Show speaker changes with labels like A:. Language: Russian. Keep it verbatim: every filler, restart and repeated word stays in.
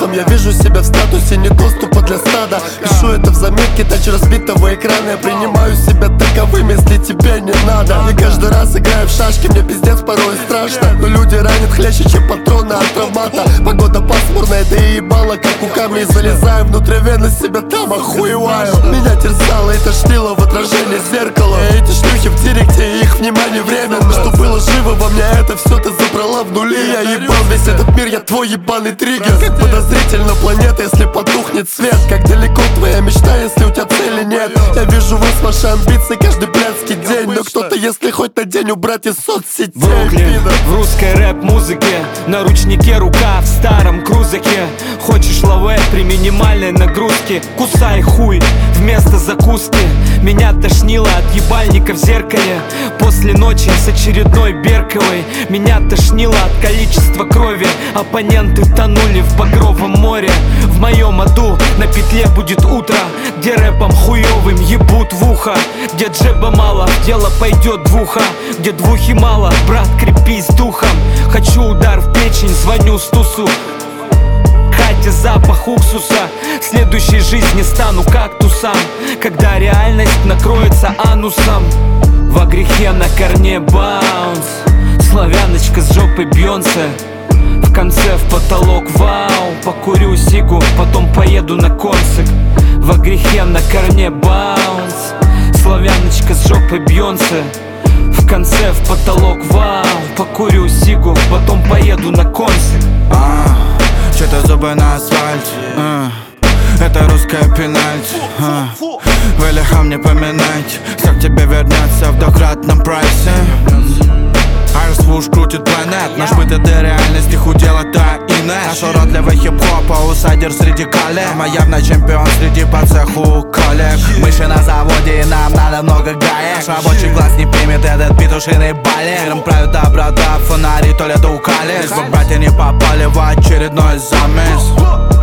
A: Потом я вижу себя в статусе недоступа для стада. Пишу это в заметке, тач разбитого экрана. Я принимаю себя таковым, если тебе не надо. И каждый раз играю в шашки, мне пиздец порой страшно. Но люди ранят хлеще, чем патроны от травмата. Погода пасмурная, да и ебало, как у камней. Залезаю внутривенно, себя там охуеваю. Меня терзало и тошнило в отражении зеркала. Эти шлюхи в директе, их внимание временно. Что было живо во мне, это все ты забрала в нули. Я ебал весь этот мир, я твой ебаный триггер. Как подозрительно планета, если потухнет свет. Как далеко твоя мечта, если у тебя цели нет. Я вижу вас, ваши амбиции каждый блядский день. Но кто-то, если хоть на день убрать из соцсетей.
B: Бруклин, в русской рэп-музыке, на ручнике рука в старом крузаке. Хочешь лавэ при минимальной нагрузке? Кусай хуй вместо закуски. Меня тошнило от ебальника в зеркале после ночи с очередной Берковой. Меня тошнило от количества крови. Оппоненты тонули в багровом море. В моем аду на петле будет утро, где рэпом хуёвым ебут в ухо, где джеба мало, дело пойдет двуха, где двухи мало, брат, крепись духом. Хочу удар в печень, звоню Стусу. Катя, запах уксуса. В следующей жизни стану кактусом, когда реальность накроется анусом. Во грехе на корне баунс, славяночка с жопой Бьонсе. В конце в потолок вау, покурю сигу, потом поеду на концерт. Во грехе на корне баунс, славяночка с жопой Бьонсе. В конце в потолок вау, покурю сигу, потом поеду на концерт.
C: а, Чё-то зубы на асфальте, а, это русская пенальти, а, вы лихом не поминайте, как тебе вернется в двукратном прайсе. Айрсвуш крутит планет, наш быт это реальность, их удел это инеш. Наш уродливый хип-хоп, аутсайдер среди коллег. Мы явно чемпион среди по цеху коллег. Мыши на заводе и нам надо много гаек. Наш рабочий глаз не примет этот петушиный балет. Миром правят доброта, фонари то ли это у коллег. Братья не попали в очередной замес.